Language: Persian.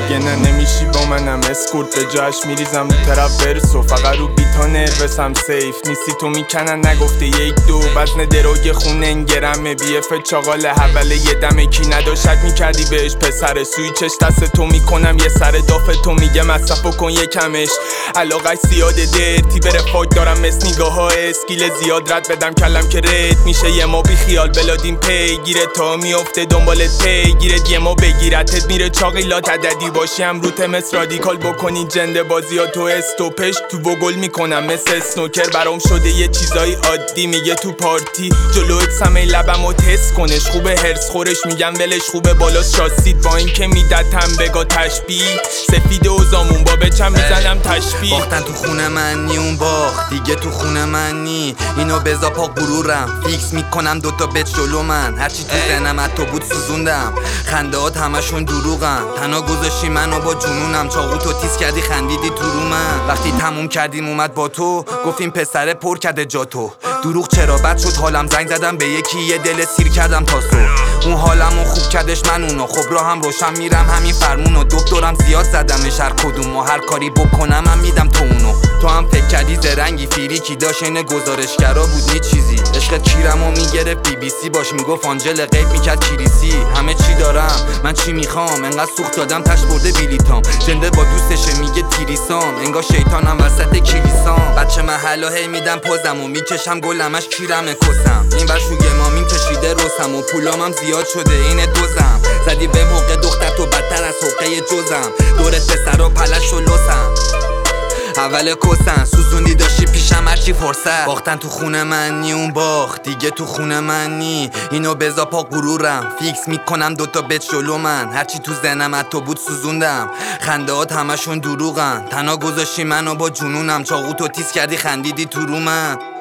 دیگه نه نمیشی با منم اسکورت به جاش میریزم رو طرف برسو فقط رو بیتا نروسم سیف نیستی تو میکنن نگفته 1 2 وزن دروگ خونه انگرمه بیف چاقال حوله یه دمه کی نداشت میکردی بهش پسر سویچش دست تو میکنم یه سر دافه تو میگه مصرفو کن یکمش علاقه زیاده درتی بره فاک دارم مثل نگاه ها اسکیل زیاد رد بدم کلم که رد میشه یه ما بی خیال بلادیم پی گیره تا میافته دنبالت پی گیرت یه ما بگیرتت میره چاقیلات عددی باشی هم روت مثل رادیکال بکنی جنده بازی ها تو استوپش تو وگل میکنم مثل اسنوکر برام شده یه چیزای عادی میگه تو پارتی جلوت سمه لبم و تست کنش خوبه هرس خورش میگم ولش خوبه بالاست شاسید با این که میدتم بگا تشبیه سفید و زامون با بچم میزنم تشبیه باختن تو خونه من نی اون باخت دیگه تو خونه من نی اینو بزا پا غرورم فیکس میکنم دوتا بچ جلو من هرچی تو ذهنم حتی بود سوزوندم خنده هات همشون دروغن تنها گذاشتی منو با جنونم چاقو تو تیز کردی خندیدی تو رو من وقتی تموم کردیم اومد با تو گفتیم پسره پر کرده جا تو دروغ چرا بد شد حالم زنگ زدم به یکی یه دل سیر کردم تا سو اون حالمو خوب کردش من اونو خب راه هم روشن میرم همین فرمونو دکترم زیاد زدمش هر کدوم و هر کاری بکنم من میدم تو اونو تو هم فکر کردی زرنگی فیریکی داشت این گزارشگرا بود نی چیزی عشقت کیرمو میگرفت BBC باش میگفت آنجل غیب میکرد کریسی همه چی دارم من چی میخوام انقدر سوخت دادم تش برده بیلیتام جنده با دوستشه میگه تیریسام انگار شیطانم وسط کلیسام بچه محلا هی میدم پوزم و میکشم گلمش کیرمه کسم این ور شوگه مامیم کشیده رسم و پولامم زیاد شده اینه دوزم زدی به موقع دختر تو بدتر از حقه جزم دورت پسر و پلش و لسم اول کسن سوزوندی داشتی پیشم هرچی فرصت باختن تو خونه من نی اون باخت دیگه تو خونه من نی اینو بزا پا غرورم فیکس میکنم دوتا بچ جلو من هرچی تو ذهنم حتی بود سوزوندم خنده هات همشون دروغن تنها گذاشتی منو با جنونم چاقو تو تیز کردی خندیدی تو رو من